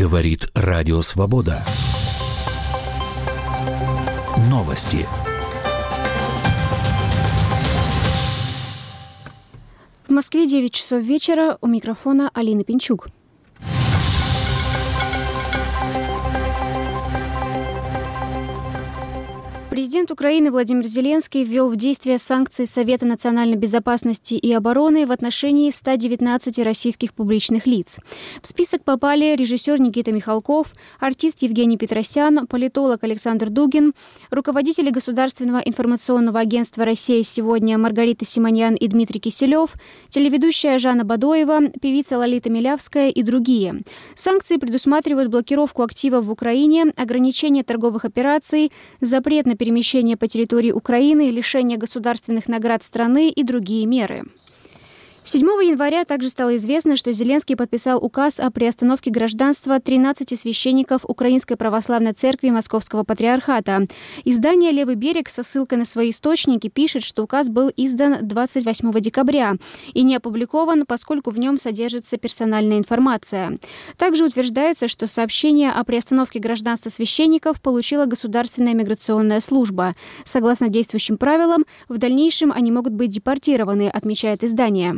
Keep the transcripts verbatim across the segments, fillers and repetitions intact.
Говорит Радио Свобода. Новости. В Москве девять часов вечера. У микрофона Алина Пинчук. Президент Украины Владимир Зеленский ввел в действие санкции Совета национальной безопасности и обороны в отношении ста девятнадцати российских публичных лиц. В список попали режиссер Никита Михалков, артист Евгений Петросян, политолог Александр Дугин, руководители Государственного информационного агентства «Россия сегодня» Маргарита Симоньян и Дмитрий Киселев, телеведущая Жанна Бадоева, певица Лолита Милявская и другие. Санкции предусматривают блокировку активов в Украине, ограничение торговых операций, запрет на перемещение по территории Украины, лишение государственных наград страны и другие меры. седьмого января также стало известно, что Зеленский подписал указ о приостановке гражданства тринадцати священников Украинской Православной Церкви Московского Патриархата. Издание «Левый берег» со ссылкой на свои источники пишет, что указ был издан двадцать восьмого декабря и не опубликован, поскольку в нем содержится персональная информация. Также утверждается, что сообщение о приостановке гражданства священников получила Государственная миграционная служба. Согласно действующим правилам, в дальнейшем они могут быть депортированы, отмечает издание.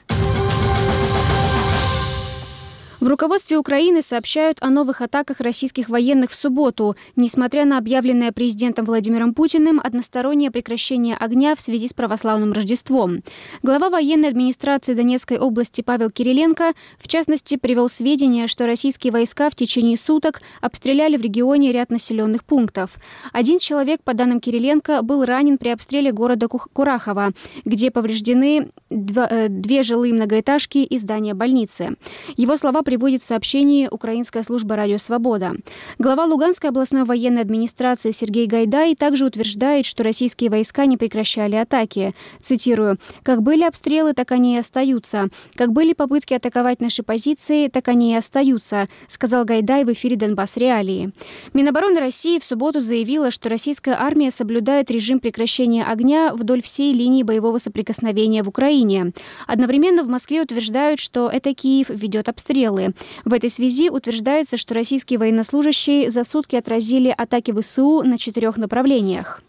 В руководстве Украины сообщают о новых атаках российских военных в субботу, несмотря на объявленное президентом Владимиром Путиным одностороннее прекращение огня в связи с православным Рождеством. Глава военной администрации Донецкой области Павел Кириленко, в частности, привел сведения, что российские войска в течение суток обстреляли в регионе ряд населенных пунктов. Один человек, по данным Кириленко, был ранен при обстреле города Курахово, где повреждены два, две жилые многоэтажки и здание больницы. Его слова приводит в сообщении Украинская служба «Радио Свобода». Глава Луганской областной военной администрации Сергей Гайдай также утверждает, что российские войска не прекращали атаки. Цитирую: «Как были обстрелы, так они и остаются. Как были попытки атаковать наши позиции, так они и остаются», сказал Гайдай в эфире «Донбасс Реалии». Минобороны России в субботу заявила, что российская армия соблюдает режим прекращения огня вдоль всей линии боевого соприкосновения в Украине. Одновременно в Москве утверждают, что это Киев ведет обстрелы. В этой связи утверждается, что российские военнослужащие за сутки отразили атаки ВСУ на четырех направлениях.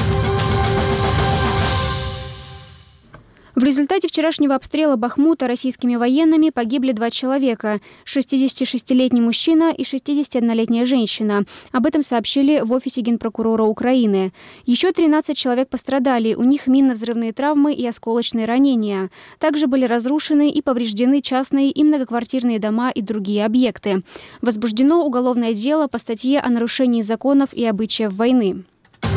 В результате вчерашнего обстрела Бахмута российскими военными погибли два человека – шестидесятишестилетний мужчина и шестидесятиоднолетняя женщина. Об этом сообщили в офисе генпрокурора Украины. Еще тринадцать человек пострадали, у них минно-взрывные травмы и осколочные ранения. Также были разрушены и повреждены частные и многоквартирные дома и другие объекты. Возбуждено уголовное дело по статье о нарушении законов и обычаев войны.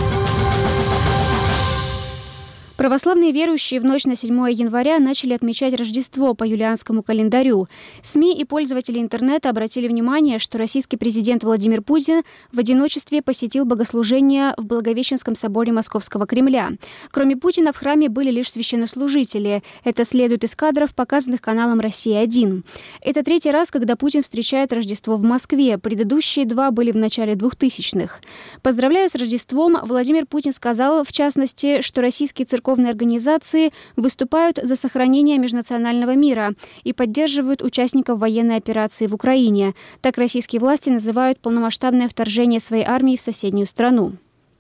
Православные верующие в ночь на седьмое января начали отмечать Рождество по юлианскому календарю. СМИ и пользователи интернета обратили внимание, что российский президент Владимир Путин в одиночестве посетил богослужение в Благовещенском соборе Московского Кремля. Кроме Путина в храме были лишь священнослужители. Это следует из кадров, показанных каналом «Россия один». Это третий раз, когда Путин встречает Рождество в Москве. Предыдущие два были в начале двухтысячных. Поздравляя с Рождеством, Владимир Путин сказал, в частности, что российские церковные Церковные организации выступают за сохранение межнационального мира и поддерживают участников военной операции в Украине. Так российские власти называют полномасштабное вторжение своей армии в соседнюю страну.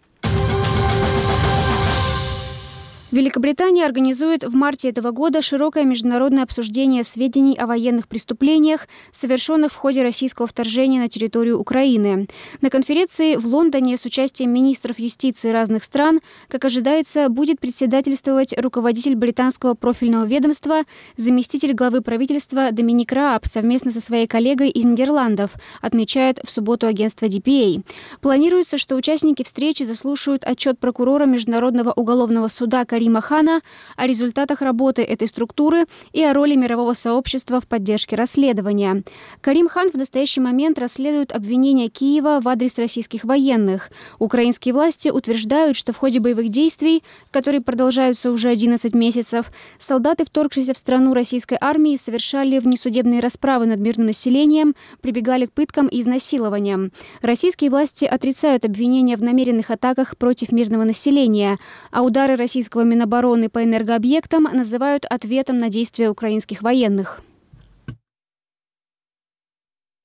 Великобритания организует в марте этого года широкое международное обсуждение сведений о военных преступлениях, совершенных в ходе российского вторжения на территорию Украины. На конференции в Лондоне с участием министров юстиции разных стран, как ожидается, будет председательствовать руководитель британского профильного ведомства, заместитель главы правительства Доминик Рааб совместно со своей коллегой из Нидерландов, отмечает в субботу агентство ди пи эй. Планируется, что участники встречи заслушают отчет прокурора Международного уголовного суда Карима Хана о результатах работы этой структуры и о роли мирового сообщества в поддержке расследования. Карим Хан в настоящий момент расследует обвинения Киева в адрес российских военных. Украинские власти утверждают, что в ходе боевых действий, которые продолжаются уже одиннадцать месяцев, солдаты, вторгшиеся в страну российской армии, совершали внесудебные расправы над мирным населением, прибегали к пыткам и изнасилованиям. Российские власти отрицают обвинения в намеренных атаках против мирного населения, а удары российского Минобороны по энергообъектам называют ответом на действия украинских военных.